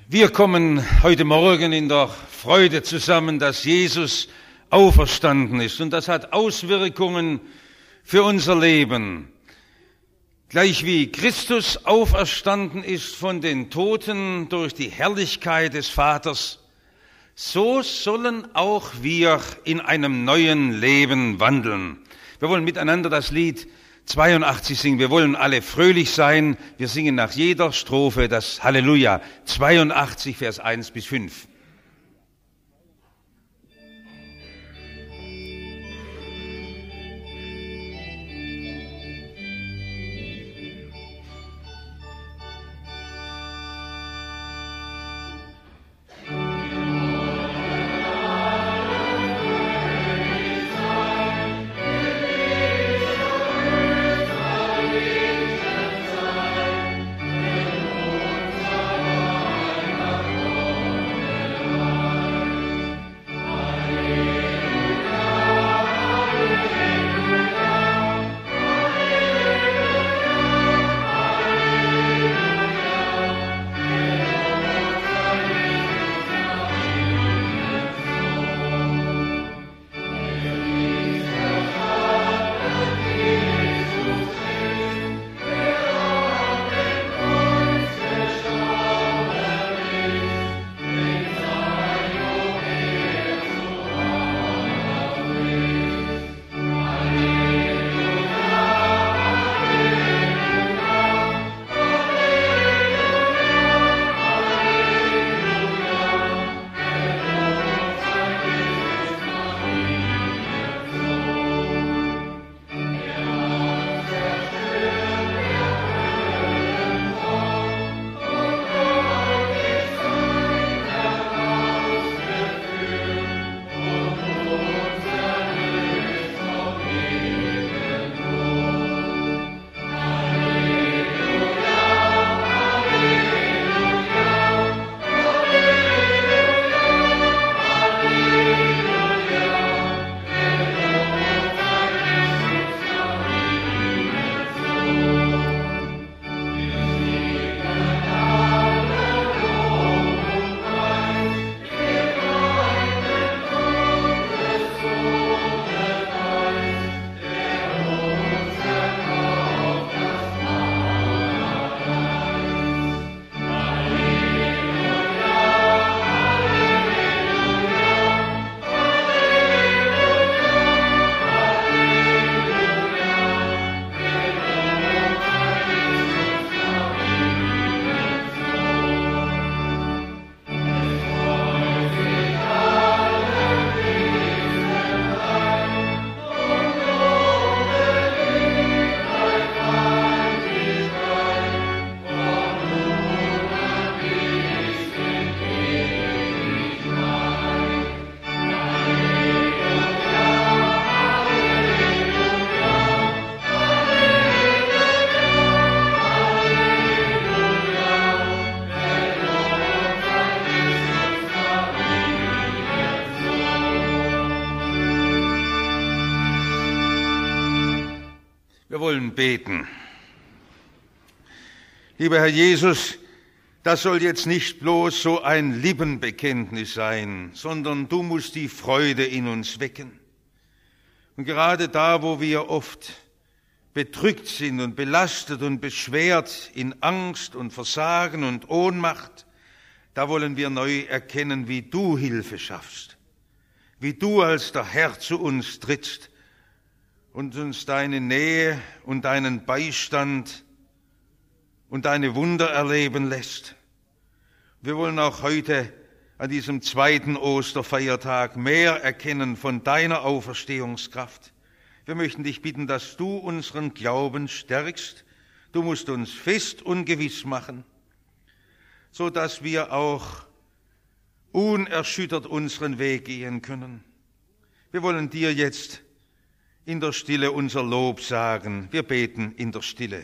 Wir kommen heute Morgen in der Freude zusammen, dass Jesus auferstanden ist. Und das hat Auswirkungen für unser Leben. Gleich wie Christus auferstanden ist von den Toten durch die Herrlichkeit des Vaters, so sollen auch wir in einem neuen Leben wandeln. Wir wollen miteinander das Lied 82 singen. Wir wollen alle fröhlich sein. Wir singen nach jeder Strophe das Halleluja. 82, Vers 1 bis 5. Wir wollen beten. Lieber Herr Jesus, das soll jetzt nicht bloß so ein Lippenbekenntnis sein, sondern du musst die Freude in uns wecken. Und gerade da, wo wir oft bedrückt sind und belastet und beschwert in Angst und Versagen und Ohnmacht, da wollen wir neu erkennen, wie du Hilfe schaffst, wie du als der Herr zu uns trittst und uns deine Nähe und deinen Beistand und deine Wunder erleben lässt. Wir wollen auch heute an diesem zweiten Osterfeiertag mehr erkennen von deiner Auferstehungskraft. Wir möchten dich bitten, dass du unseren Glauben stärkst. Du musst uns fest und gewiss machen, so dass wir auch unerschüttert unseren Weg gehen können. Wir wollen dir jetzt in der Stille unser Lob sagen. Wir beten in der Stille.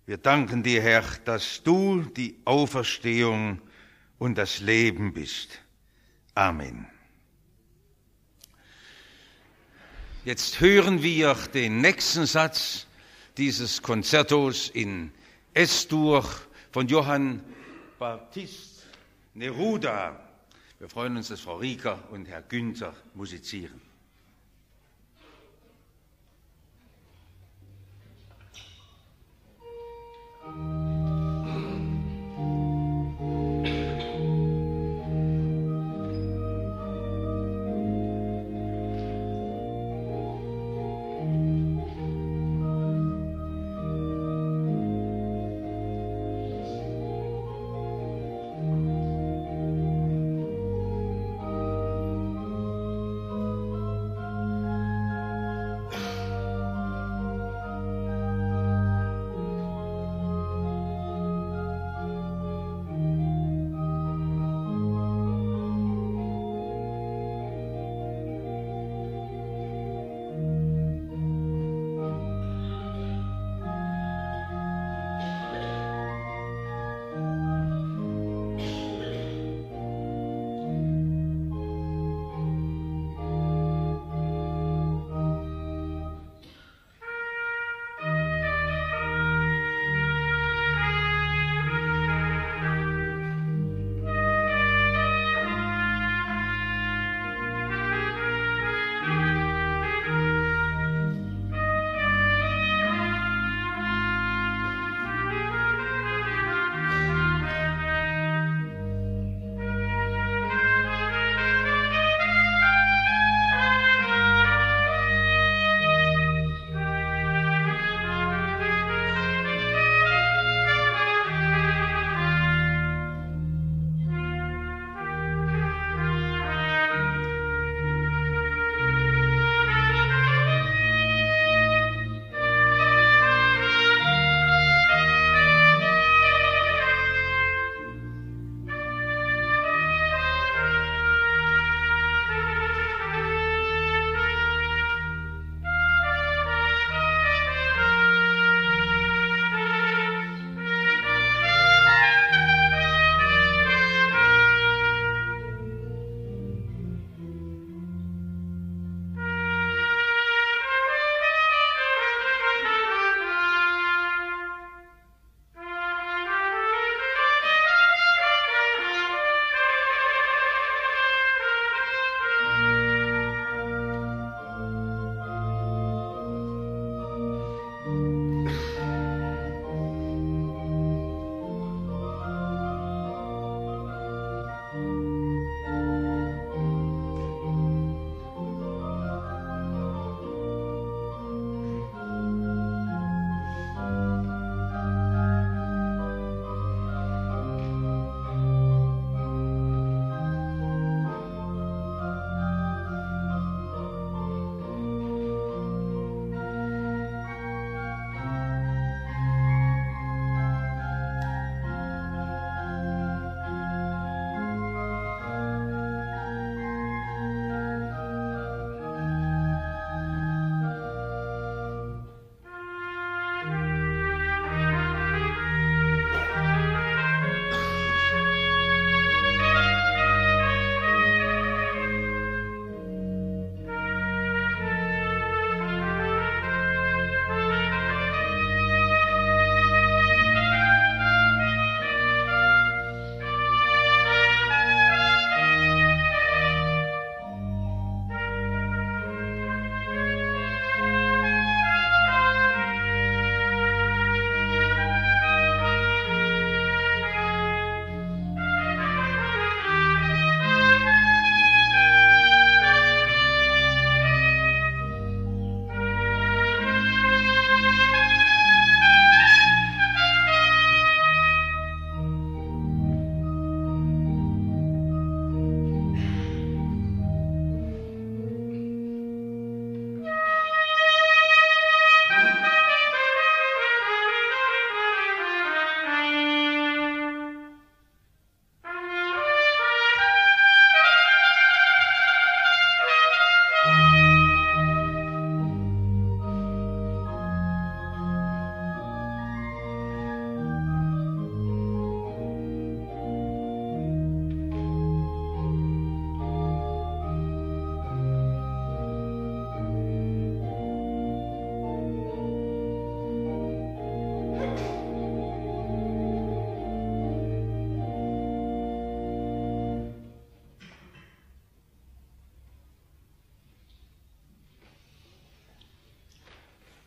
Wir danken dir, Herr, dass du die Auferstehung und das Leben bist. Amen. Jetzt hören wir den nächsten Satz dieses Konzertos in S-Dur von Johann Baptist Neruda. Wir freuen uns, dass Frau Rieker und Herr Günther musizieren.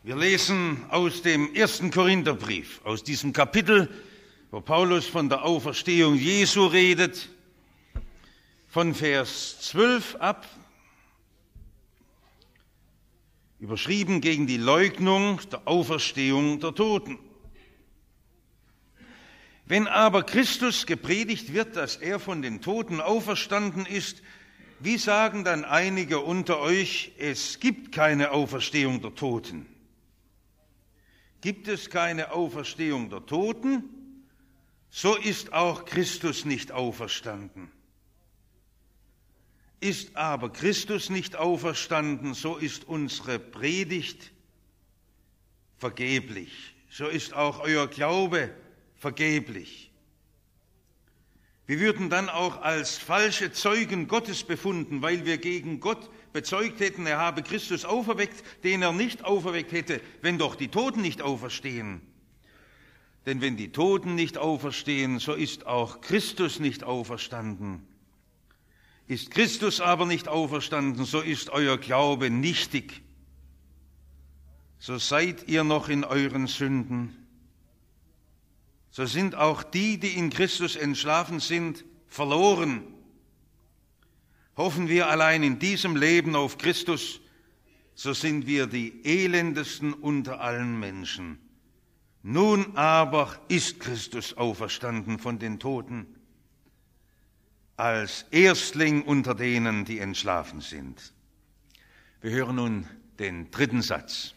Wir lesen aus dem 1. Korintherbrief, aus diesem Kapitel, wo Paulus von der Auferstehung Jesu redet, von Vers 12 ab, überschrieben gegen die Leugnung der Auferstehung der Toten. Wenn aber Christus gepredigt wird, dass er von den Toten auferstanden ist, wie sagen dann einige unter euch, es gibt keine Auferstehung der Toten? Gibt es keine Auferstehung der Toten, so ist auch Christus nicht auferstanden. Ist aber Christus nicht auferstanden, so ist unsere Predigt vergeblich. So ist auch euer Glaube vergeblich. Wir würden dann auch als falsche Zeugen Gottes befunden, weil wir gegen Gott bezeugt hätten, er habe Christus auferweckt, den er nicht auferweckt hätte, wenn doch die Toten nicht auferstehen. Denn wenn die Toten nicht auferstehen, so ist auch Christus nicht auferstanden. Ist Christus aber nicht auferstanden, so ist euer Glaube nichtig. So seid ihr noch in euren Sünden. So sind auch die, die in Christus entschlafen sind, verloren. Hoffen wir allein in diesem Leben auf Christus, so sind wir die elendesten unter allen Menschen. Nun aber ist Christus auferstanden von den Toten, als Erstling unter denen, die entschlafen sind. Wir hören nun den dritten Satz.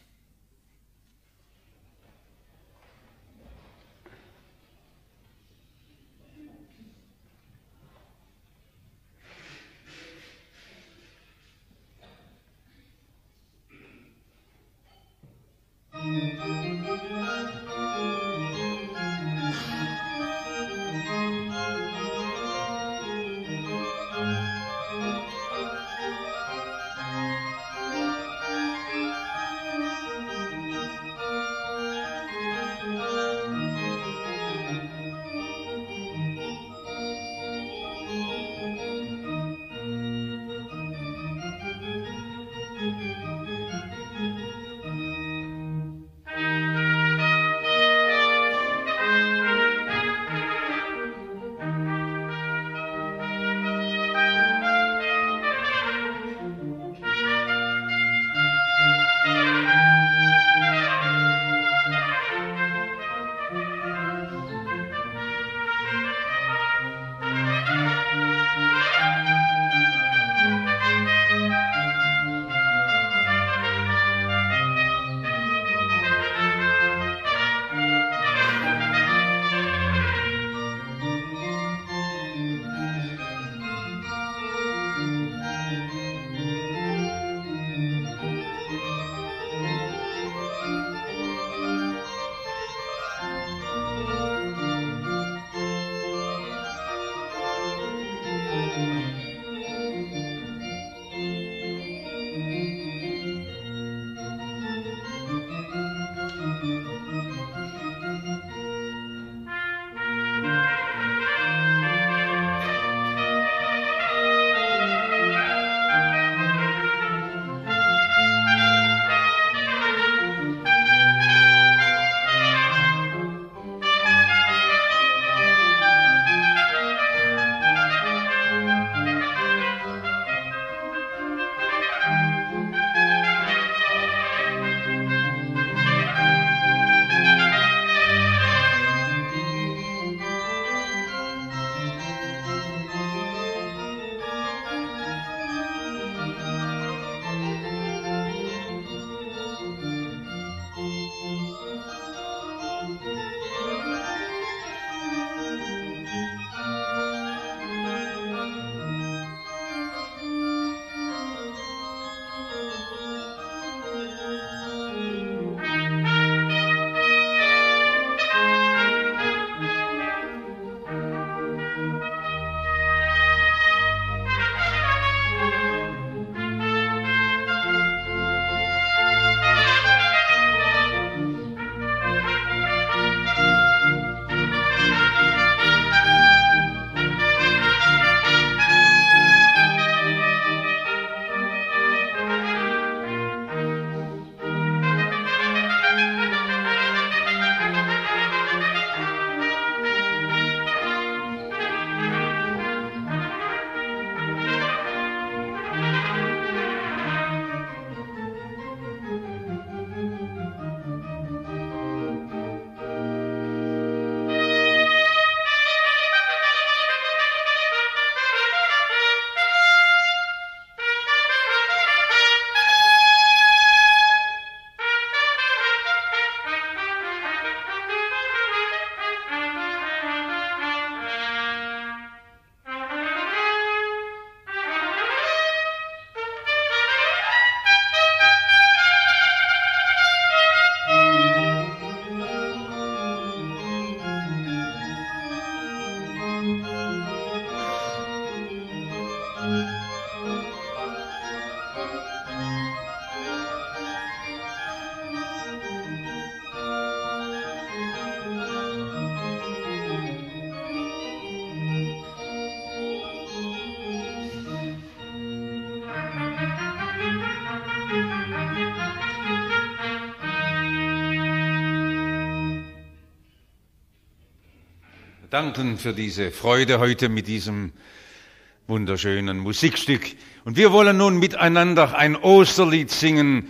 danken für diese Freude heute mit diesem wunderschönen Musikstück. Und wir wollen nun miteinander ein Osterlied singen,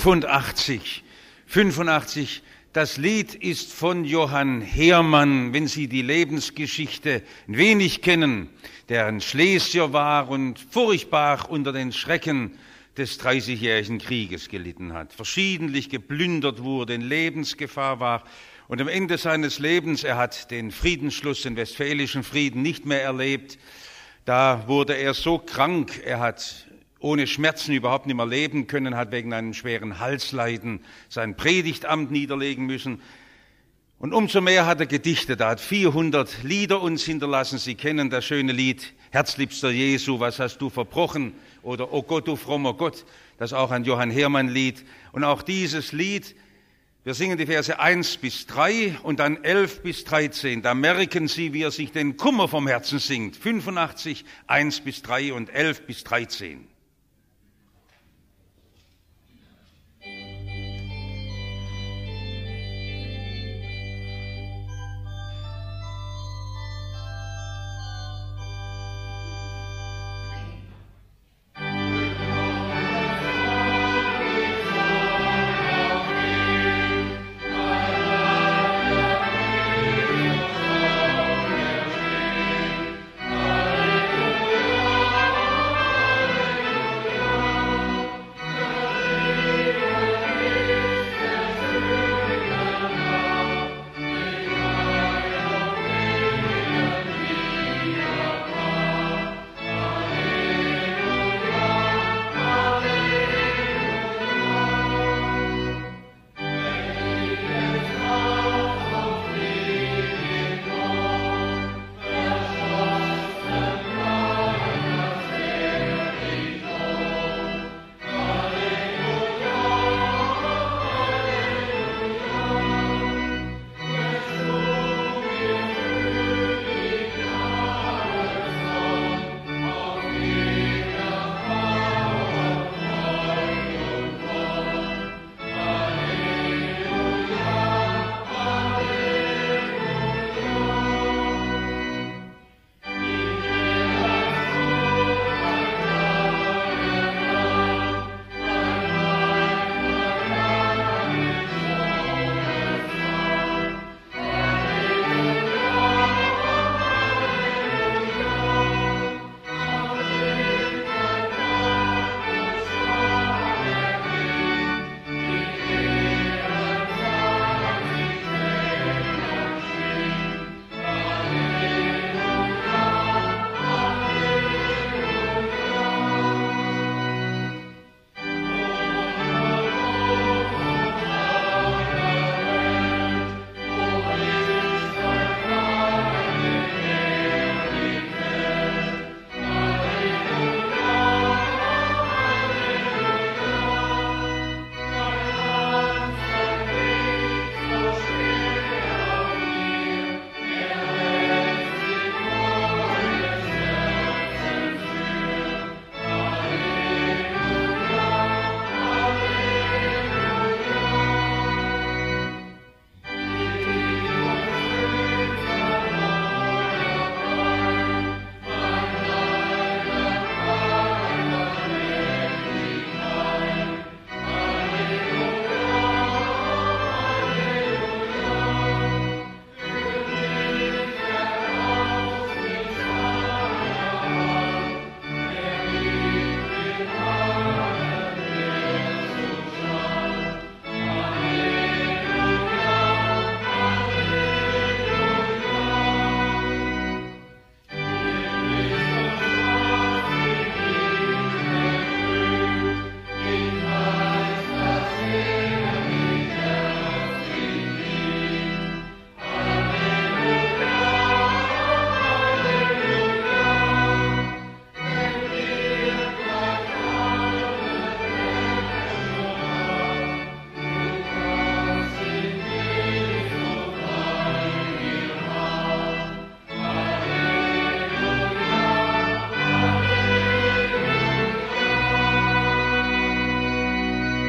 85. 85, das Lied ist von Johann Heermann, wenn Sie die Lebensgeschichte ein wenig kennen, der ein Schlesier war und furchtbar unter den Schrecken des Dreißigjährigen Krieges gelitten hat, verschiedentlich geplündert wurde, in Lebensgefahr war. Und am Ende seines Lebens, er hat den Friedensschluss, den Westfälischen Frieden nicht mehr erlebt. Da wurde er so krank, er hat ohne Schmerzen überhaupt nicht mehr leben können, hat wegen einem schweren Halsleiden sein Predigtamt niederlegen müssen. Und umso mehr hat er gedichtet. Er hat 400 Lieder uns hinterlassen. Sie kennen das schöne Lied, Herzliebster Jesu, was hast du verbrochen? Oder O Gott, du frommer Gott. Das ist auch ein Johann Heermann-Lied. Und auch dieses Lied, wir singen die Verse 1 bis 3 und dann 11 bis 13. Da merken Sie, wie er sich den Kummer vom Herzen singt. 85, 1 bis 3 und 11 bis 13.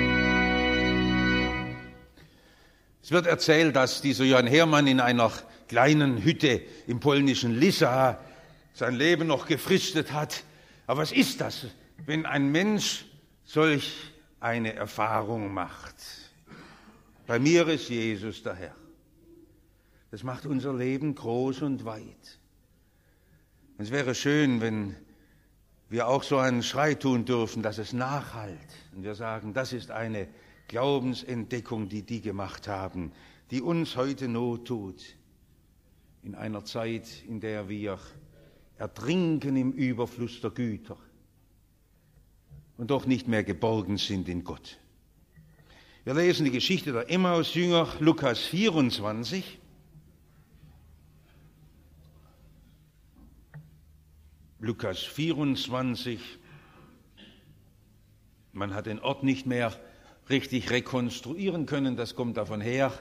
Es wird erzählt, dass dieser Johann Heermann in einer kleinen Hütte im polnischen Lissa sein Leben noch gefristet hat. Aber was ist das, wenn ein Mensch solch eine Erfahrung macht? Bei mir ist Jesus der Herr. Das macht unser Leben groß und weit. Es wäre schön, wenn wir auch so einen Schrei tun dürfen, dass es nachhallt. Und wir sagen, das ist eine Glaubensentdeckung, die die gemacht haben, die uns heute Not tut. In einer Zeit, in der wir ertrinken im Überfluss der Güter und doch nicht mehr geborgen sind in Gott. Wir lesen die Geschichte der Emmaus-Jünger, Lukas 24. Lukas 24. Man hat den Ort nicht mehr richtig rekonstruieren können. Das kommt davon her,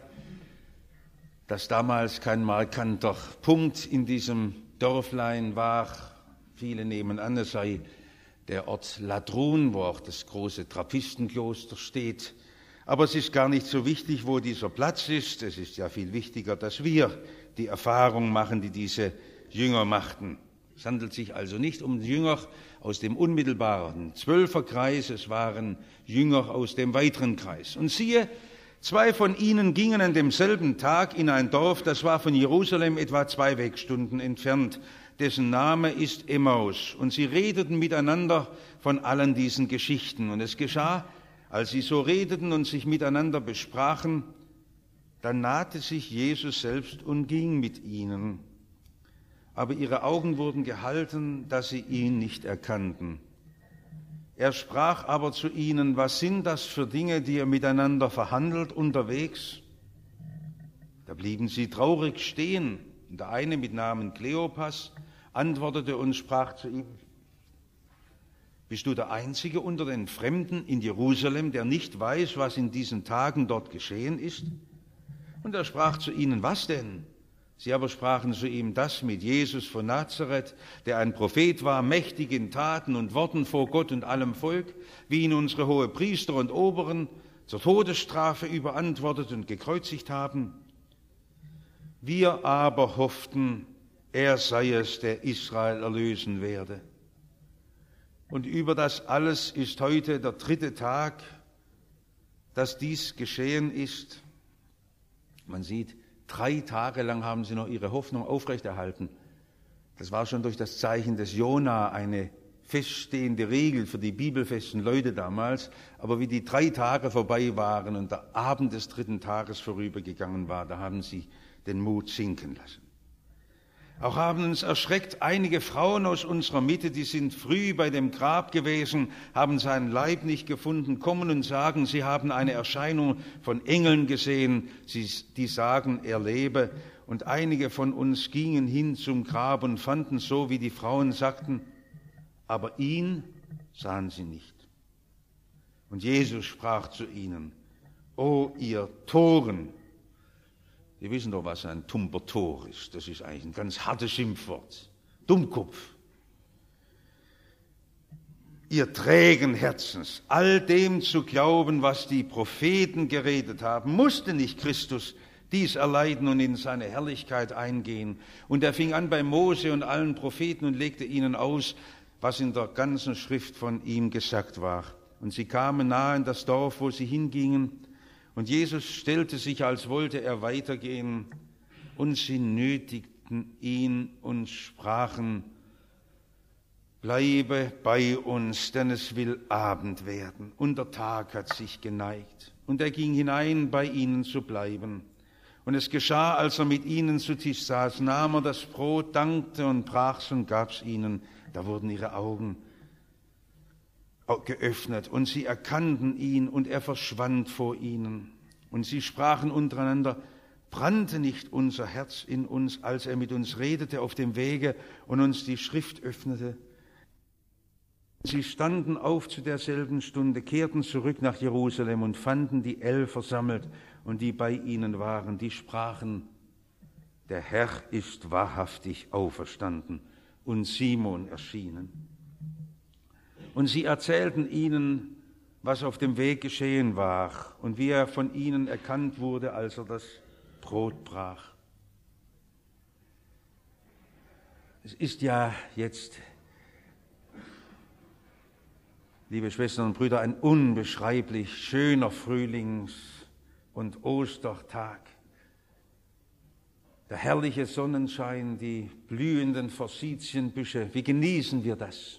dass damals kein markanter Punkt in diesem Dörflein war. Viele nehmen an, es sei der Ort Ladrun, wo auch das große Trappistenkloster steht. Aber es ist gar nicht so wichtig, wo dieser Platz ist. Es ist ja viel wichtiger, dass wir die Erfahrung machen, die diese Jünger machten. Es handelt sich also nicht um Jünger aus dem unmittelbaren Zwölferkreis, es waren Jünger aus dem weiteren Kreis. Und siehe, 2 von ihnen gingen an demselben Tag in ein Dorf, das war von Jerusalem etwa 2 Wegstunden entfernt, dessen Name ist Emmaus. Und sie redeten miteinander von allen diesen Geschichten. Und es geschah, als sie so redeten und sich miteinander besprachen, dann nahte sich Jesus selbst und ging mit ihnen. Aber ihre Augen wurden gehalten, dass sie ihn nicht erkannten. Er sprach aber zu ihnen, was sind das für Dinge, die ihr miteinander verhandelt unterwegs? Da blieben sie traurig stehen. Und der eine mit Namen Kleopas antwortete und sprach zu ihm, bist du der Einzige unter den Fremden in Jerusalem, der nicht weiß, was in diesen Tagen dort geschehen ist? Und er sprach zu ihnen, was denn? Sie aber sprachen zu ihm, das mit Jesus von Nazareth, der ein Prophet war, mächtig in Taten und Worten vor Gott und allem Volk, wie ihn unsere Hohepriester und Oberen zur Todesstrafe überantwortet und gekreuzigt haben. Wir aber hofften, er sei es, der Israel erlösen werde. Und über das alles ist heute der 3. Tag, dass dies geschehen ist. Man sieht, 3 Tage lang haben sie noch ihre Hoffnung aufrechterhalten. Das war schon durch das Zeichen des Jona eine feststehende Regel für die bibelfesten Leute damals. Aber wie die 3 Tage vorbei waren und der Abend des 3. Tages vorübergegangen war, da haben sie den Mut sinken lassen. Auch haben uns erschreckt einige Frauen aus unserer Mitte, die sind früh bei dem Grab gewesen, haben seinen Leib nicht gefunden, kommen und sagen, sie haben eine Erscheinung von Engeln gesehen, die sagen, er lebe. Und einige von uns gingen hin zum Grab und fanden so, wie die Frauen sagten, aber ihn sahen sie nicht. Und Jesus sprach zu ihnen, O ihr Toren! Sie wissen doch, was ein tumper Tor ist. Das ist eigentlich ein ganz hartes Schimpfwort. Dummkopf. Ihr trägen Herzens, all dem zu glauben, was die Propheten geredet haben, musste nicht Christus dies erleiden und in seine Herrlichkeit eingehen. Und er fing an bei Mose und allen Propheten und legte ihnen aus, was in der ganzen Schrift von ihm gesagt war. Und sie kamen nahe in das Dorf, wo sie hingingen. Und Jesus stellte sich, als wollte er weitergehen, und sie nötigten ihn und sprachen, bleibe bei uns, denn es will Abend werden, und der Tag hat sich geneigt. Und er ging hinein, bei ihnen zu bleiben. Und es geschah, als er mit ihnen zu Tisch saß, nahm er das Brot, dankte und brach's und gab's ihnen. Da wurden ihre Augen geöffnet und sie erkannten ihn und er verschwand vor ihnen. Und sie sprachen untereinander, brannte nicht unser Herz in uns, als er mit uns redete auf dem Wege und uns die Schrift öffnete? Sie standen auf zu derselben Stunde, kehrten zurück nach Jerusalem und fanden die 11 versammelt und die bei ihnen waren. Die sprachen, der Herr ist wahrhaftig auferstanden und Simon erschienen. Und sie erzählten ihnen, was auf dem Weg geschehen war und wie er von ihnen erkannt wurde, als er das Brot brach. Es ist ja jetzt, liebe Schwestern und Brüder, ein unbeschreiblich schöner Frühlings- und Ostertag. Der herrliche Sonnenschein, die blühenden Forsythienbüsche, wie genießen wir das?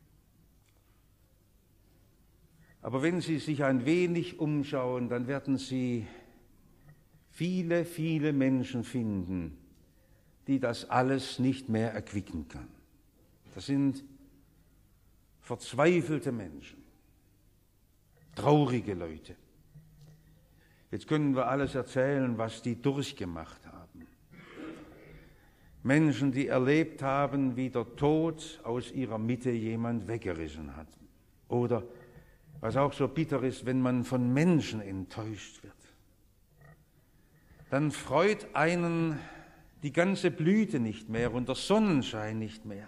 Aber wenn Sie sich ein wenig umschauen, dann werden Sie viele, viele Menschen finden, die das alles nicht mehr erquicken kann. Das sind verzweifelte Menschen, traurige Leute. Jetzt können wir alles erzählen, was die durchgemacht haben. Menschen, die erlebt haben, wie der Tod aus ihrer Mitte jemand weggerissen hat. Oder, was auch so bitter ist, wenn man von Menschen enttäuscht wird. Dann freut einen die ganze Blüte nicht mehr und der Sonnenschein nicht mehr.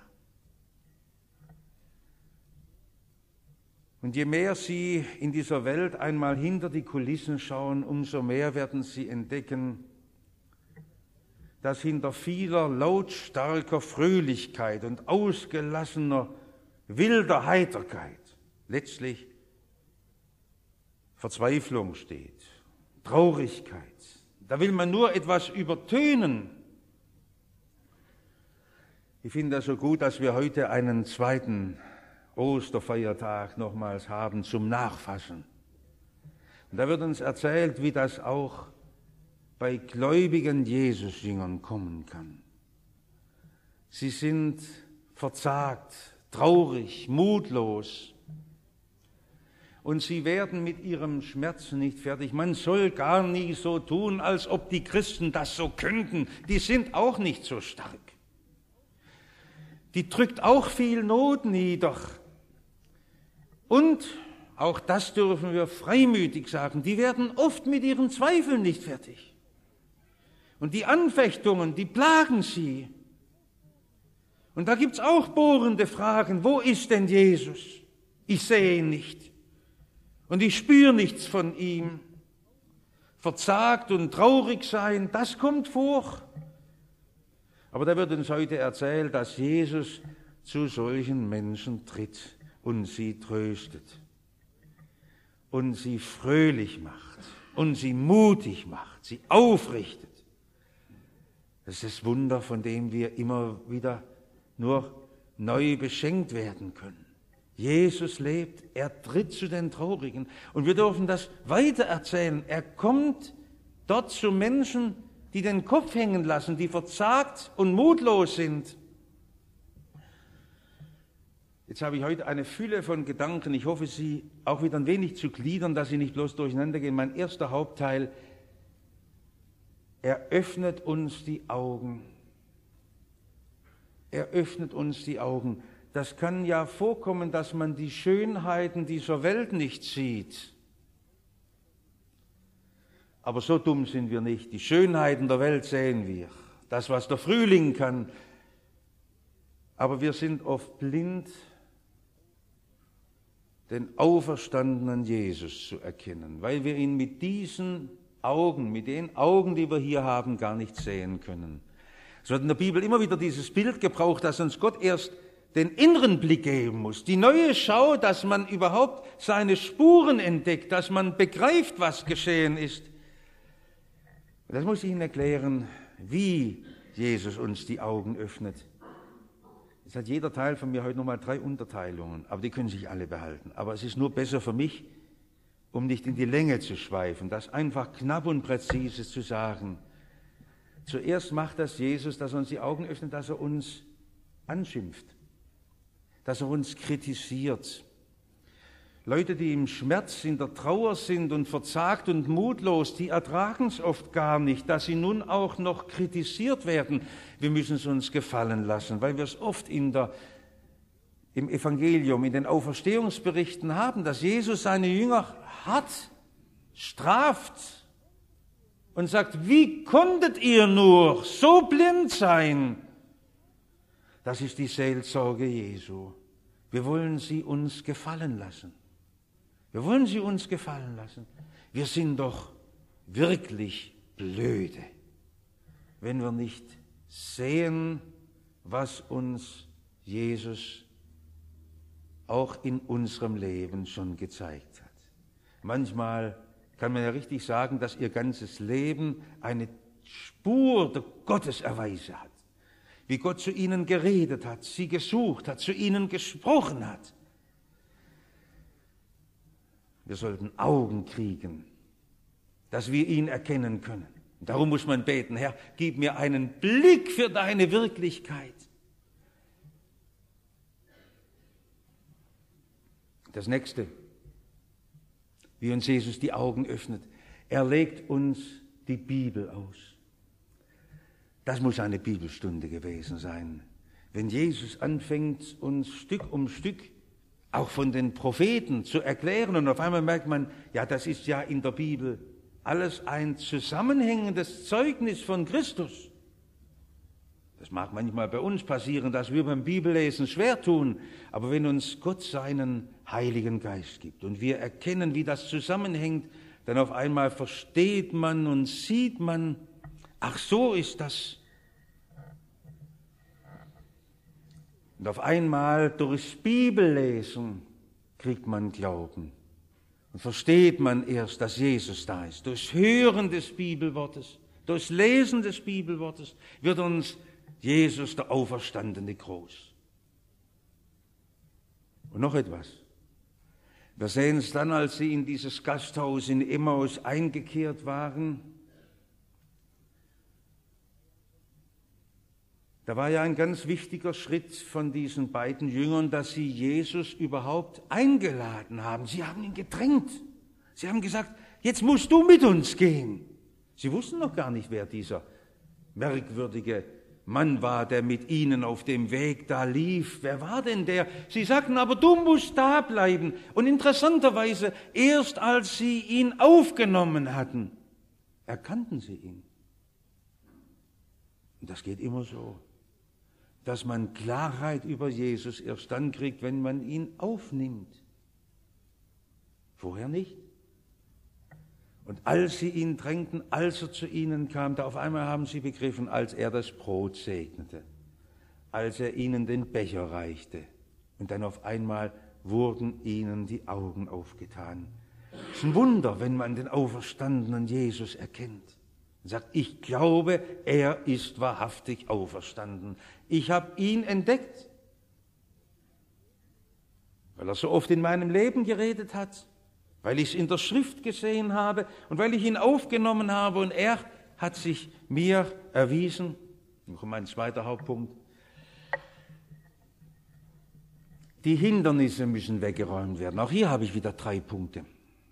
Und je mehr Sie in dieser Welt einmal hinter die Kulissen schauen, umso mehr werden Sie entdecken, dass hinter vieler lautstarker Fröhlichkeit und ausgelassener, wilder Heiterkeit letztlich Verzweiflung steht, Traurigkeit. Da will man nur etwas übertönen. Ich finde das so gut, dass wir heute einen zweiten Osterfeiertag nochmals haben zum Nachfassen. Und da wird uns erzählt, wie das auch bei gläubigen Jesusjüngern kommen kann. Sie sind verzagt, traurig, mutlos und sie werden mit ihrem Schmerz nicht fertig. Man soll gar nie so tun, als ob die Christen das so könnten. Die sind auch nicht so stark. Die drückt auch viel Not nieder. Und, auch das dürfen wir freimütig sagen, die werden oft mit ihren Zweifeln nicht fertig. Und die Anfechtungen, die plagen sie. Und da gibt's auch bohrende Fragen. Wo ist denn Jesus? Ich sehe ihn nicht. Und ich spüre nichts von ihm. Verzagt und traurig sein, das kommt vor. Aber da wird uns heute erzählt, dass Jesus zu solchen Menschen tritt und sie tröstet und sie fröhlich macht und sie mutig macht, sie aufrichtet. Das ist das Wunder, von dem wir immer wieder nur neu beschenkt werden können. Jesus lebt, er tritt zu den Traurigen und wir dürfen das weiter erzählen. Er kommt dort zu Menschen, die den Kopf hängen lassen, die verzagt und mutlos sind. Jetzt habe ich heute eine Fülle von Gedanken. Ich hoffe, sie auch wieder ein wenig zu gliedern, dass sie nicht bloß durcheinander gehen. Mein erster Hauptteil, er öffnet uns die Augen. Er öffnet uns die Augen. Das kann ja vorkommen, dass man die Schönheiten dieser Welt nicht sieht. Aber so dumm sind wir nicht. Die Schönheiten der Welt sehen wir. Das, was der Frühling kann. Aber wir sind oft blind, den auferstandenen Jesus zu erkennen, weil wir ihn mit diesen Augen, mit den Augen, die wir hier haben, gar nicht sehen können. Es wird in der Bibel immer wieder dieses Bild gebraucht, dass uns Gott erst den inneren Blick geben muss, die neue Schau, dass man überhaupt seine Spuren entdeckt, dass man begreift, was geschehen ist. Das muss ich Ihnen erklären, wie Jesus uns die Augen öffnet. Es hat jeder Teil von mir heute nochmal 3 Unterteilungen, aber die können sich alle behalten. Aber es ist nur besser für mich, um nicht in die Länge zu schweifen, das einfach knapp und präzise zu sagen. Zuerst macht das Jesus, dass er uns die Augen öffnet, dass er uns anschimpft, dass er uns kritisiert. Leute, die im Schmerz, in der Trauer sind und verzagt und mutlos, die ertragen es oft gar nicht, dass sie nun auch noch kritisiert werden. Wir müssen es uns gefallen lassen, weil wir es oft im Evangelium, in den Auferstehungsberichten haben, dass Jesus seine Jünger hart straft und sagt, wie konntet ihr nur so blind sein? Das ist die Seelsorge Jesu. Wir wollen sie uns gefallen lassen. Wir wollen sie uns gefallen lassen. Wir sind doch wirklich blöde, wenn wir nicht sehen, was uns Jesus auch in unserem Leben schon gezeigt hat. Manchmal kann man ja richtig sagen, dass ihr ganzes Leben eine Spur der Gotteserweise hat. Wie Gott zu ihnen geredet hat, sie gesucht hat, zu ihnen gesprochen hat. Wir sollten Augen kriegen, dass wir ihn erkennen können. Und darum muss man beten, Herr, gib mir einen Blick für deine Wirklichkeit. Das Nächste, wie uns Jesus die Augen öffnet, er legt uns die Bibel aus. Das muss eine Bibelstunde gewesen sein. Wenn Jesus anfängt, uns Stück um Stück auch von den Propheten zu erklären und auf einmal merkt man, ja, das ist ja in der Bibel alles ein zusammenhängendes Zeugnis von Christus. Das mag manchmal bei uns passieren, dass wir beim Bibellesen schwer tun, aber wenn uns Gott seinen Heiligen Geist gibt und wir erkennen, wie das zusammenhängt, dann auf einmal versteht man und sieht man, ach, so ist das. Und auf einmal durchs Bibellesen kriegt man Glauben und versteht man erst, dass Jesus da ist. Durchs Hören des Bibelwortes, durchs Lesen des Bibelwortes wird uns Jesus, der Auferstandene, groß. Und noch etwas. Wir sehen es dann, als sie in dieses Gasthaus in Emmaus eingekehrt waren. Da war ja ein ganz wichtiger Schritt von diesen beiden Jüngern, dass sie Jesus überhaupt eingeladen haben. Sie haben ihn gedrängt. Sie haben gesagt, jetzt musst du mit uns gehen. Sie wussten noch gar nicht, wer dieser merkwürdige Mann war, der mit ihnen auf dem Weg da lief. Wer war denn der? Sie sagten, aber du musst da bleiben. Und interessanterweise, erst als sie ihn aufgenommen hatten, erkannten sie ihn. Und das geht immer so, dass man Klarheit über Jesus erst dann kriegt, wenn man ihn aufnimmt. Vorher nicht. Und als sie ihn drängten, als er zu ihnen kam, da auf einmal haben sie begriffen, als er das Brot segnete, als er ihnen den Becher reichte. Und dann auf einmal wurden ihnen die Augen aufgetan. Es ist ein Wunder, wenn man den auferstandenen Jesus erkennt. Und sagt, ich glaube, er ist wahrhaftig auferstanden. Ich habe ihn entdeckt, weil er so oft in meinem Leben geredet hat, weil ich es in der Schrift gesehen habe und weil ich ihn aufgenommen habe und er hat sich mir erwiesen. Noch mein zweiter Hauptpunkt. Die Hindernisse müssen weggeräumt werden. Auch hier habe ich wieder 3 Punkte.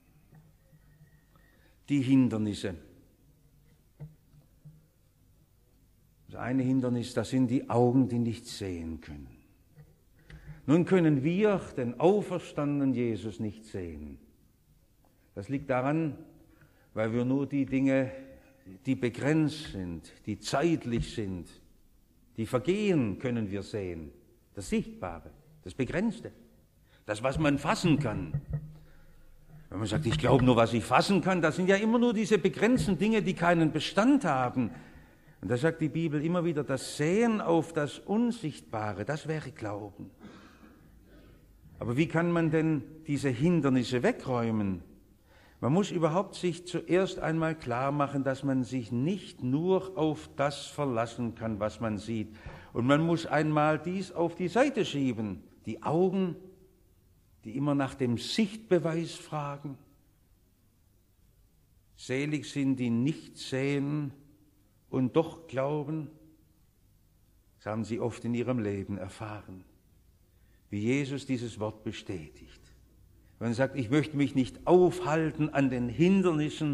Die Hindernisse. Das eine Hindernis, das sind die Augen, die nicht sehen können. Nun können wir den auferstandenen Jesus nicht sehen. Das liegt daran, weil wir nur die Dinge, die begrenzt sind, die zeitlich sind, die vergehen, können wir sehen. Das Sichtbare, das Begrenzte, das, was man fassen kann. Wenn man sagt, ich glaube nur, was ich fassen kann, das sind ja immer nur diese begrenzten Dinge, die keinen Bestand haben. Und da sagt die Bibel immer wieder, das Sehen auf das Unsichtbare, das wäre Glauben. Aber wie kann man denn diese Hindernisse wegräumen? Man muss überhaupt sich zuerst einmal klar machen, dass man sich nicht nur auf das verlassen kann, was man sieht. Und man muss einmal dies auf die Seite schieben. Die Augen, die immer nach dem Sichtbeweis fragen. Selig sind, die nicht sehen und doch glauben. Das haben sie oft in ihrem Leben erfahren, wie Jesus dieses Wort bestätigt. Wenn man sagt, ich möchte mich nicht aufhalten an den Hindernissen,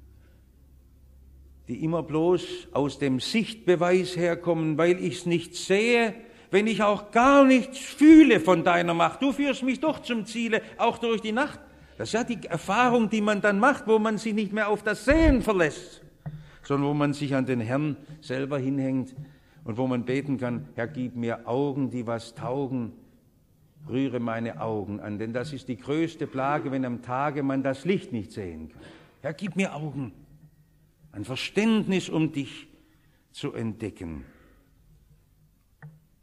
die immer bloß aus dem Sichtbeweis herkommen, weil ich es nicht sehe, wenn ich auch gar nichts fühle von deiner Macht. Du führst mich doch zum Ziele, auch durch die Nacht. Das ist ja die Erfahrung, die man dann macht, wo man sich nicht mehr auf das Sehen verlässt, sondern wo man sich an den Herrn selber hinhängt und wo man beten kann, Herr, gib mir Augen, die was taugen, rühre meine Augen an, denn das ist die größte Plage, wenn am Tage man das Licht nicht sehen kann. Herr, gib mir Augen, ein Verständnis, um dich zu entdecken.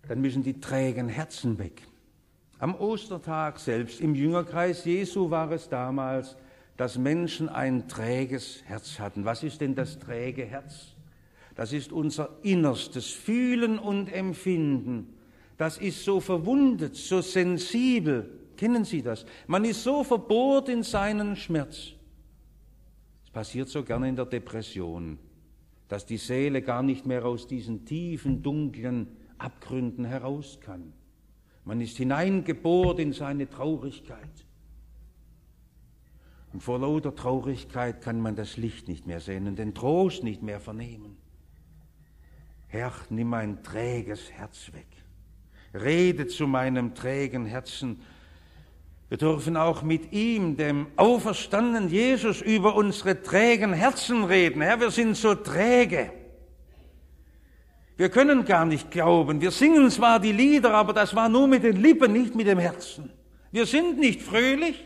dann müssen die trägen Herzen weg. Am Ostertag selbst, im Jüngerkreis Jesu war es damals, dass Menschen ein träges Herz hatten. Was ist denn das träge Herz? Das ist unser innerstes Fühlen und Empfinden. Das ist so verwundet, so sensibel. Kennen Sie das? Man ist so verbohrt in seinen Schmerz. Es passiert so gerne in der Depression, dass die Seele gar nicht mehr aus diesen tiefen, dunklen Abgründen heraus kann. Man ist hineingebohrt in seine Traurigkeit. Und vor lauter Traurigkeit kann man das Licht nicht mehr sehen und den Trost nicht mehr vernehmen. Herr, nimm mein träges Herz weg. Rede zu meinem trägen Herzen. Wir dürfen auch mit ihm, dem auferstandenen Jesus, über unsere trägen Herzen reden. Herr, wir sind so träge. Wir können gar nicht glauben. Wir singen zwar die Lieder, aber das war nur mit den Lippen, nicht mit dem Herzen. Wir sind nicht fröhlich.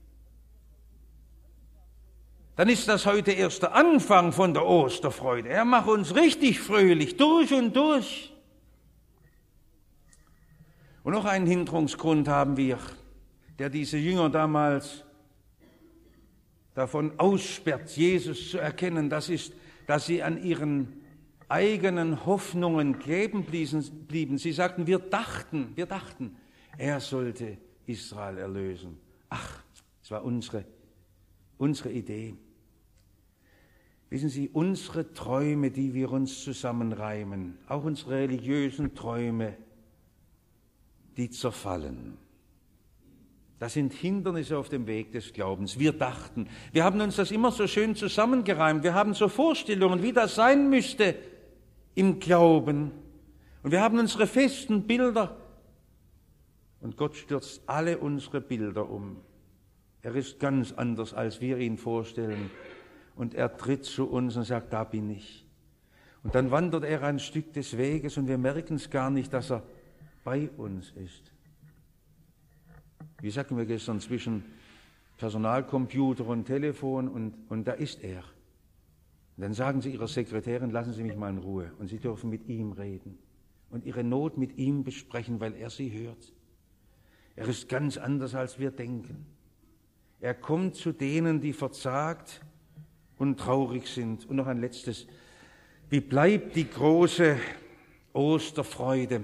Dann ist das heute erst der Anfang von der Osterfreude. Er macht uns richtig fröhlich, durch und durch. Und noch einen Hinderungsgrund haben wir, der diese Jünger damals davon aussperrt, Jesus zu erkennen. Das ist, dass sie an ihren eigenen Hoffnungen kleben blieben. Sie sagten, wir dachten, er sollte Israel erlösen. Ach, es war unsere Idee. Wissen Sie, unsere Träume, die wir uns zusammenreimen, auch unsere religiösen Träume, die zerfallen. Das sind Hindernisse auf dem Weg des Glaubens. Wir dachten, wir haben uns das immer so schön zusammengereimt, wir haben so Vorstellungen, wie das sein müsste im Glauben. Und wir haben unsere festen Bilder. Und Gott stürzt alle unsere Bilder um. Er ist ganz anders, als wir ihn vorstellen. Und er tritt zu uns und sagt, da bin ich. Und dann wandert er ein Stück des Weges und wir merken es gar nicht, dass er bei uns ist. Wie sagten wir gestern, zwischen Personalcomputer und Telefon und da ist er. Und dann sagen sie ihrer Sekretärin, lassen Sie mich mal in Ruhe. Und sie dürfen mit ihm reden und ihre Not mit ihm besprechen, weil er sie hört. Er ist ganz anders, als wir denken. Er kommt zu denen, die verzagt und traurig sind. Und noch ein letztes. Wie bleibt die große Osterfreude?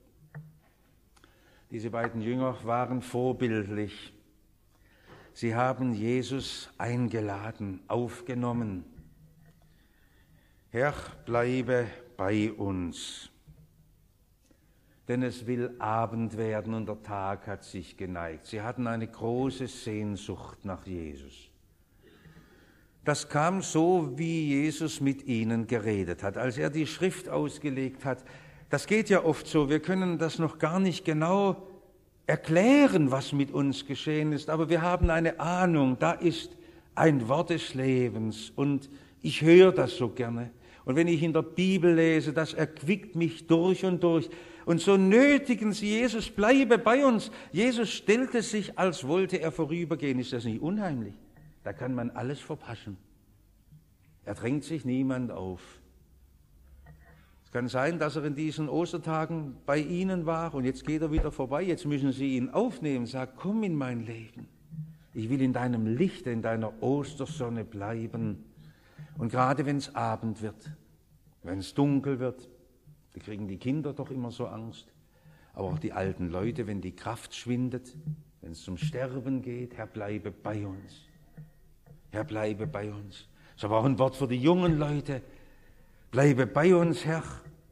Diese beiden Jünger waren vorbildlich. Sie haben Jesus eingeladen, aufgenommen. Herr, bleibe bei uns, denn es will Abend werden und der Tag hat sich geneigt. Sie hatten eine große Sehnsucht nach Jesus. Das kam so, wie Jesus mit ihnen geredet hat, als er die Schrift ausgelegt hat. Das geht ja oft so, wir können das noch gar nicht genau erklären, was mit uns geschehen ist, aber wir haben eine Ahnung, da ist ein Wort des Lebens und ich höre das so gerne. Und wenn ich in der Bibel lese, das erquickt mich durch und durch. Und so nötigen sie Jesus, bleibe bei uns. Jesus stellte sich, als wollte er vorübergehen. Ist das nicht unheimlich? Da kann man alles verpassen. Er drängt sich niemand auf. Es kann sein, dass er in diesen Ostertagen bei ihnen war und jetzt geht er wieder vorbei. Jetzt müssen sie ihn aufnehmen, sagen, komm in mein Leben. Ich will in deinem Licht, in deiner Ostersonne bleiben. Und gerade wenn es Abend wird, wenn es dunkel wird, da kriegen die Kinder doch immer so Angst. Aber auch die alten Leute, wenn die Kraft schwindet, wenn es zum Sterben geht, Herr, bleibe bei uns. Herr, bleibe bei uns. Das ist aber auch ein Wort für die jungen Leute. Bleibe bei uns, Herr.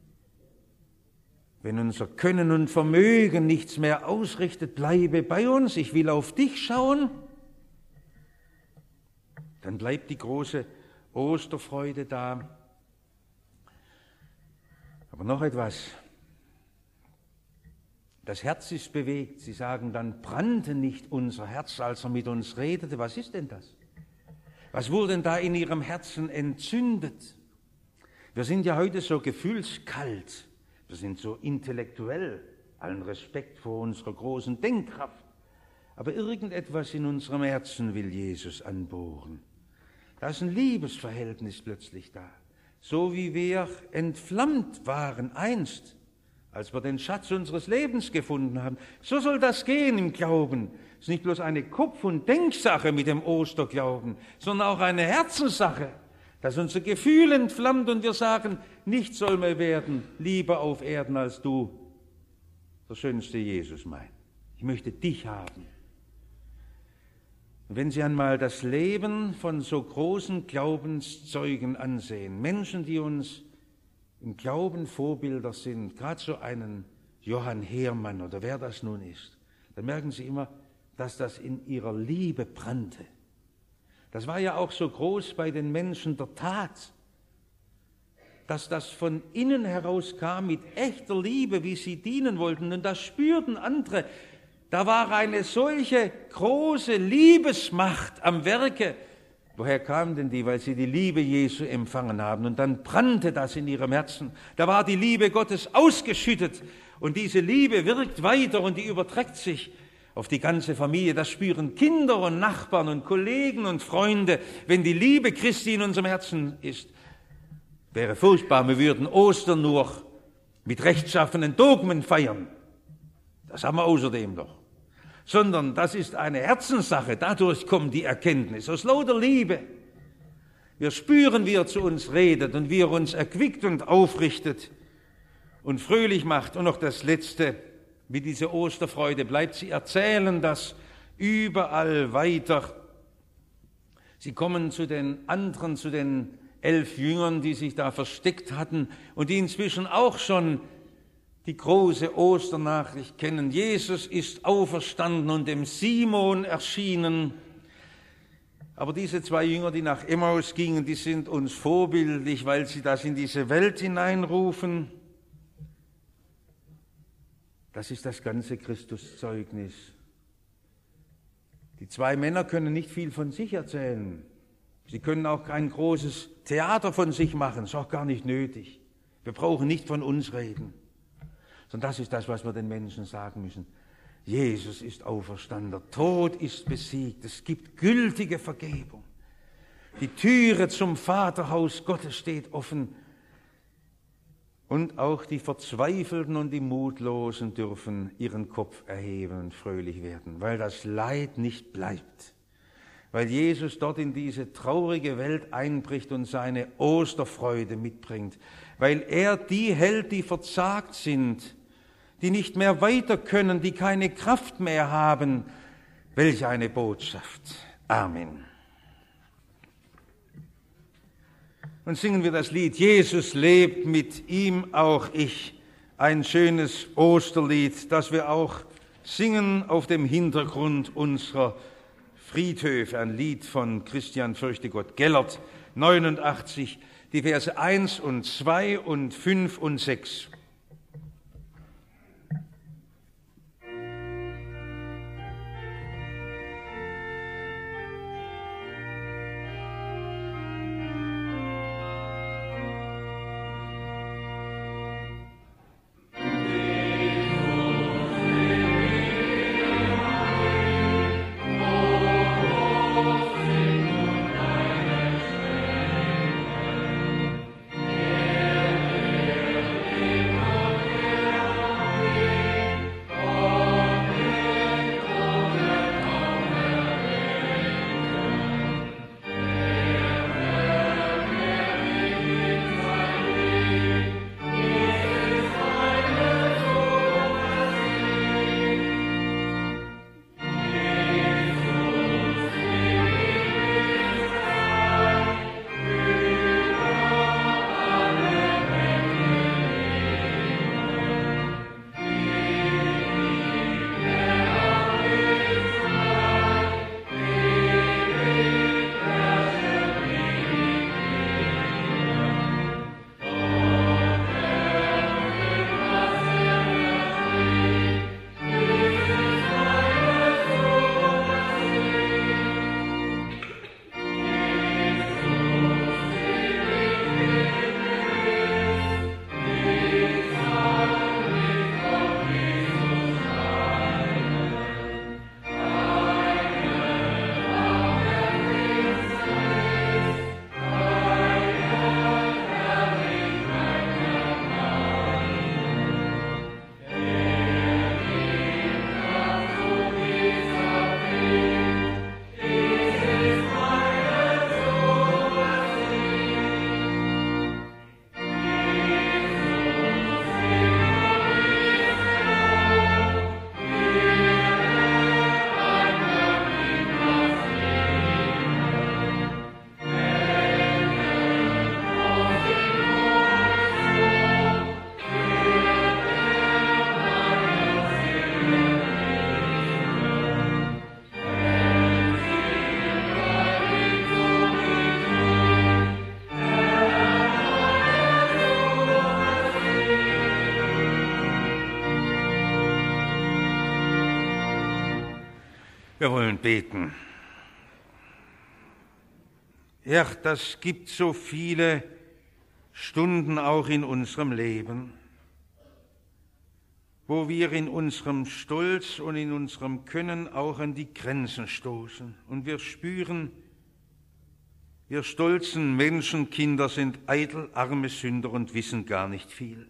Wenn unser Können und Vermögen nichts mehr ausrichtet, bleibe bei uns. Ich will auf dich schauen. Dann bleibt die große Osterfreude da. Aber noch etwas. Das Herz ist bewegt. Sie sagen, dann brannte nicht unser Herz, als er mit uns redete. Was ist denn das? Was wurde denn da in ihrem Herzen entzündet? Wir sind ja heute so gefühlskalt. Wir sind so intellektuell. Allen Respekt vor unserer großen Denkkraft. Aber irgendetwas in unserem Herzen will Jesus anbohren. Da ist ein Liebesverhältnis plötzlich da. So wie wir entflammt waren einst, als wir den Schatz unseres Lebens gefunden haben. So soll das gehen im Glauben. Es ist nicht bloß eine Kopf- und Denksache mit dem Osterglauben, sondern auch eine Herzenssache, dass unser Gefühl entflammt und wir sagen, nichts soll mir werden, lieber auf Erden als du, der schönste Jesus mein. Ich möchte dich haben. Und wenn Sie einmal das Leben von so großen Glaubenszeugen ansehen, Menschen, die uns im Glauben Vorbilder sind, gerade so einen Johann Heermann oder wer das nun ist, dann merken Sie immer, dass das in ihrer Liebe brannte. Das war ja auch so groß bei den Menschen der Tat, dass das von innen heraus kam mit echter Liebe, wie sie dienen wollten. Und das spürten andere. Da war eine solche große Liebesmacht am Werke. Woher kam denn die? Weil sie die Liebe Jesu empfangen haben. Und dann brannte das in ihrem Herzen. Da war die Liebe Gottes ausgeschüttet. Und diese Liebe wirkt weiter und die überträgt sich auf die ganze Familie. Das spüren Kinder und Nachbarn und Kollegen und Freunde, wenn die Liebe Christi in unserem Herzen ist. Wäre furchtbar, wir würden Ostern nur mit rechtschaffenen Dogmen feiern. Das haben wir außerdem noch. Sondern das ist eine Herzenssache, dadurch kommt die Erkenntnis, aus lauter Liebe. Wir spüren, wie er zu uns redet und wie er uns erquickt und aufrichtet und fröhlich macht. Und noch das Letzte, wie diese Osterfreude bleibt. Sie erzählen das überall weiter. Sie kommen zu den anderen, zu den 11 Jüngern, die sich da versteckt hatten und die inzwischen auch schon die große Osternachricht kennen. Jesus ist auferstanden und dem Simon erschienen. Aber diese 2 Jünger, die nach Emmaus gingen, die sind uns vorbildlich, weil sie das in diese Welt hineinrufen. Das ist das ganze Christuszeugnis. Die 2 Männer können nicht viel von sich erzählen. Sie können auch kein großes Theater von sich machen, ist auch gar nicht nötig. Wir brauchen nicht von uns reden. Sondern das ist das, was wir den Menschen sagen müssen. Jesus ist auferstanden, der Tod ist besiegt, es gibt gültige Vergebung. Die Türe zum Vaterhaus Gottes steht offen. Und auch die Verzweifelten und die Mutlosen dürfen ihren Kopf erheben und fröhlich werden, weil das Leid nicht bleibt. Weil Jesus dort in diese traurige Welt einbricht und seine Osterfreude mitbringt. Weil er die hält, die verzagt sind, die nicht mehr weiter können, die keine Kraft mehr haben. Welch eine Botschaft. Amen. Und singen wir das Lied, Jesus lebt, mit ihm auch ich. Ein schönes Osterlied, das wir auch singen auf dem Hintergrund unserer Friedhöfe. Ein Lied von Christian Fürchtegott Gellert, 89, die Verse 1 und 2 und 5 und 6. Wir wollen beten. Herr, das gibt so viele Stunden auch in unserem Leben, wo wir in unserem Stolz und in unserem Können auch an die Grenzen stoßen. Und wir spüren, wir stolzen Menschenkinder sind eitel, arme Sünder und wissen gar nicht viel.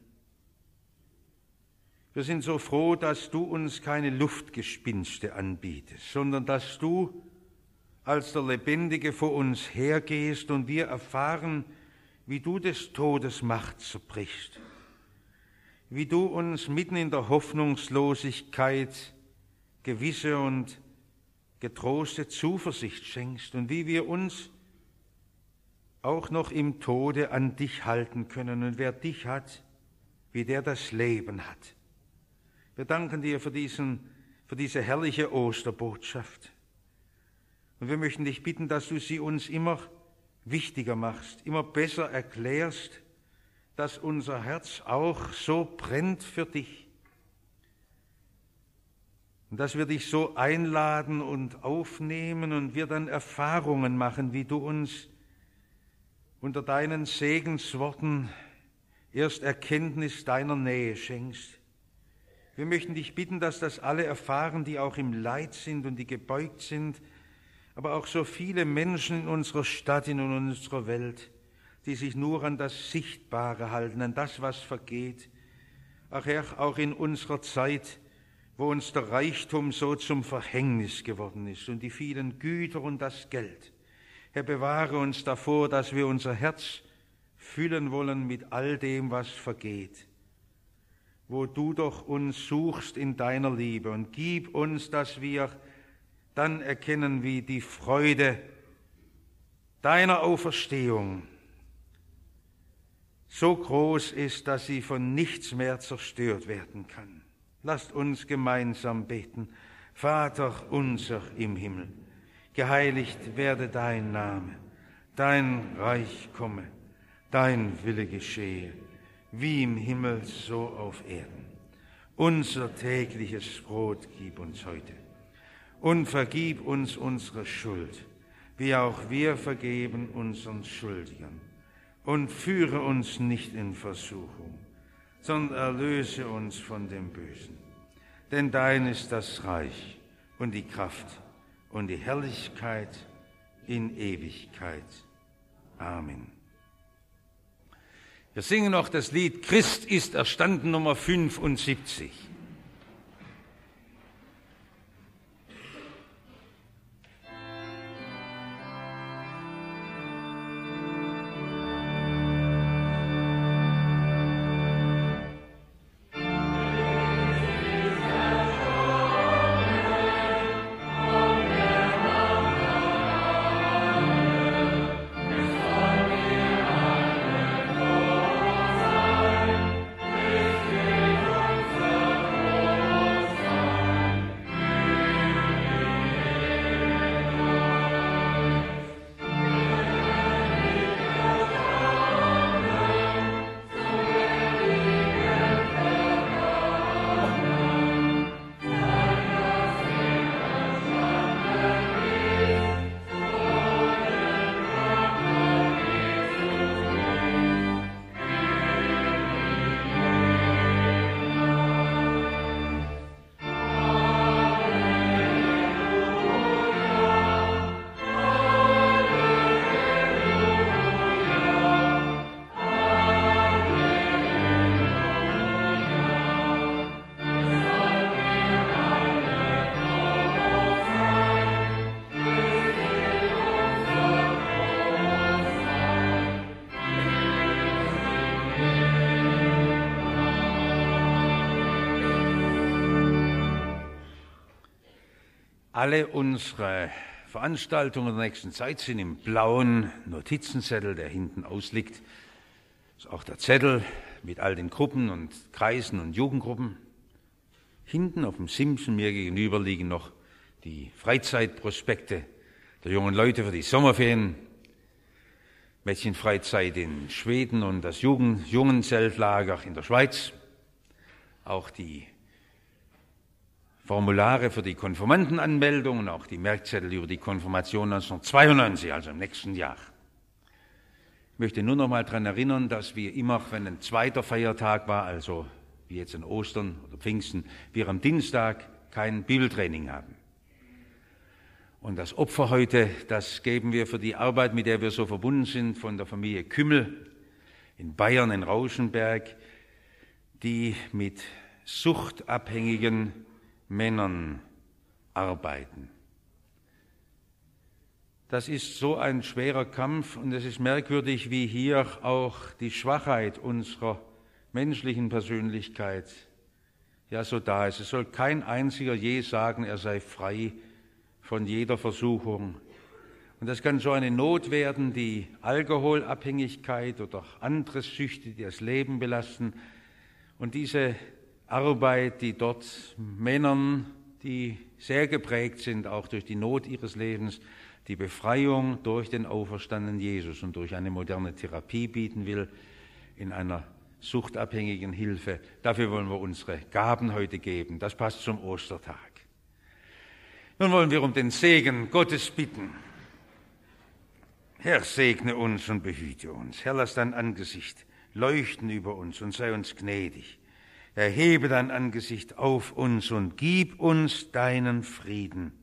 Wir sind so froh, dass du uns keine Luftgespinste anbietest, sondern dass du als der Lebendige vor uns hergehst und wir erfahren, wie du des Todes Macht zerbrichst, wie du uns mitten in der Hoffnungslosigkeit gewisse und getroste Zuversicht schenkst und wie wir uns auch noch im Tode an dich halten können. Und wer dich hat, wie der das Leben hat. Wir danken dir für diese herrliche Osterbotschaft. Und wir möchten dich bitten, dass du sie uns immer wichtiger machst, immer besser erklärst, dass unser Herz auch so brennt für dich. Und dass wir dich so einladen und aufnehmen und wir dann Erfahrungen machen, wie du uns unter deinen Segensworten erst Erkenntnis deiner Nähe schenkst. Wir möchten dich bitten, dass das alle erfahren, die auch im Leid sind und die gebeugt sind, aber auch so viele Menschen in unserer Stadt, in unserer Welt, die sich nur an das Sichtbare halten, an das, was vergeht. Ach Herr, auch in unserer Zeit, wo uns der Reichtum so zum Verhängnis geworden ist und die vielen Güter und das Geld. Herr, bewahre uns davor, dass wir unser Herz füllen wollen mit all dem, was vergeht, wo du doch uns suchst in deiner Liebe, und gib uns, dass wir dann erkennen, wie die Freude deiner Auferstehung so groß ist, dass sie von nichts mehr zerstört werden kann. Lasst uns gemeinsam beten. Vater unser im Himmel, geheiligt werde dein Name, dein Reich komme, dein Wille geschehe, wie im Himmel, so auf Erden. Unser tägliches Brot gib uns heute und vergib uns unsere Schuld, wie auch wir vergeben unseren Schuldigern. Und führe uns nicht in Versuchung, sondern erlöse uns von dem Bösen. Denn dein ist das Reich und die Kraft und die Herrlichkeit in Ewigkeit. Amen. Wir singen noch das Lied Christ ist erstanden, Nummer 75. Alle unsere Veranstaltungen der nächsten Zeit sind im blauen Notizenzettel, der hinten ausliegt. Das ist auch der Zettel mit all den Gruppen und Kreisen und Jugendgruppen. Hinten auf dem Simsen mir gegenüber liegen noch die Freizeitprospekte der jungen Leute für die Sommerferien, Mädchenfreizeit in Schweden und das Jungenzeltlager in der Schweiz, auch die Formulare für die Konfirmandenanmeldung und auch die Merkzettel über die Konfirmation 1992, also im nächsten Jahr. Ich möchte nur noch mal daran erinnern, dass wir immer, wenn ein zweiter Feiertag war, also wie jetzt in Ostern oder Pfingsten, wir am Dienstag kein Bibeltraining haben. Und das Opfer heute, das geben wir für die Arbeit, mit der wir so verbunden sind, von der Familie Kümmel in Bayern, in Rauschenberg, die mit suchtabhängigen Männern arbeiten. Das ist so ein schwerer Kampf und es ist merkwürdig, wie hier auch die Schwachheit unserer menschlichen Persönlichkeit ja so da ist. Es soll kein einziger je sagen, er sei frei von jeder Versuchung. Und das kann so eine Not werden, die Alkoholabhängigkeit oder andere Süchte, die das Leben belasten. Und diese Arbeit, die dort Männern, die sehr geprägt sind, auch durch die Not ihres Lebens, die Befreiung durch den auferstandenen Jesus und durch eine moderne Therapie bieten will, in einer suchtabhängigen Hilfe. Dafür wollen wir unsere Gaben heute geben. Das passt zum Ostertag. Nun wollen wir um den Segen Gottes bitten. Herr, segne uns und behüte uns. Herr, lass dein Angesicht leuchten über uns und sei uns gnädig. Erhebe dein Angesicht auf uns und gib uns deinen Frieden.